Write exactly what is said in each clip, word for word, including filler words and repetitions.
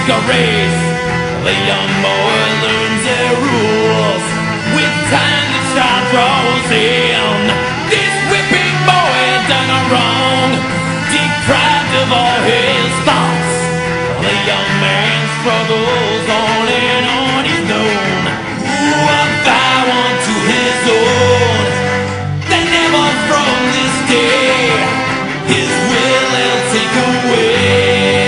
like a race. The young boy learns their rules. With time the child draws in. This whipping boy done a wrong, deprived of all his thoughts. The young man struggles on and on. He's known who a vow unto his own, that never from this day his will he'll take away.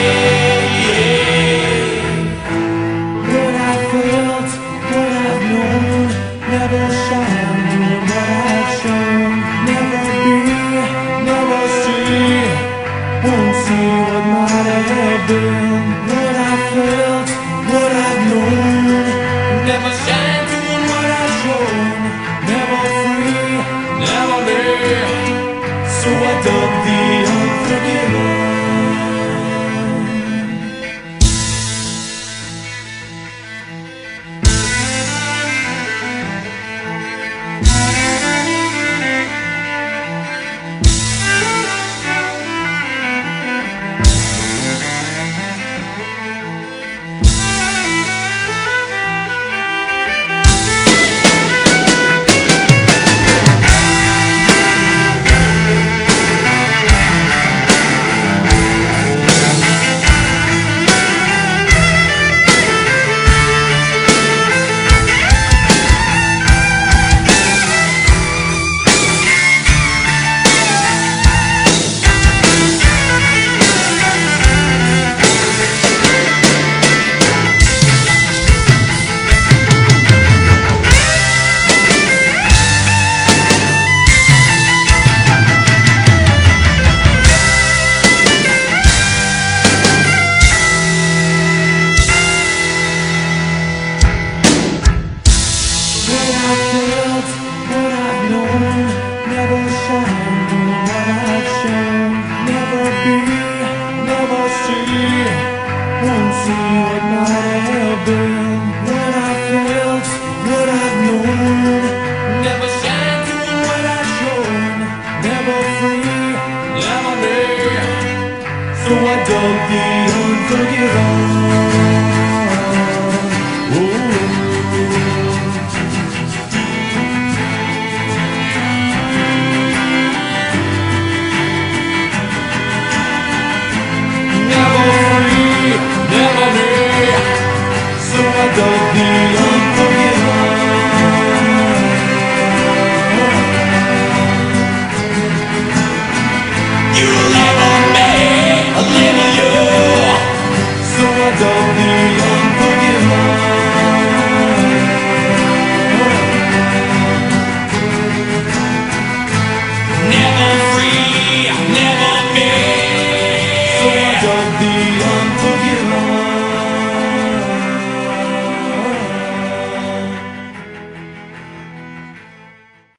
What I felt, what I've known, never shine, doing what I've shown. Never be, never see, won't see what might have been. What I felt, what I've known, Never shine doing what I've shown. never free, Never be. so I dug the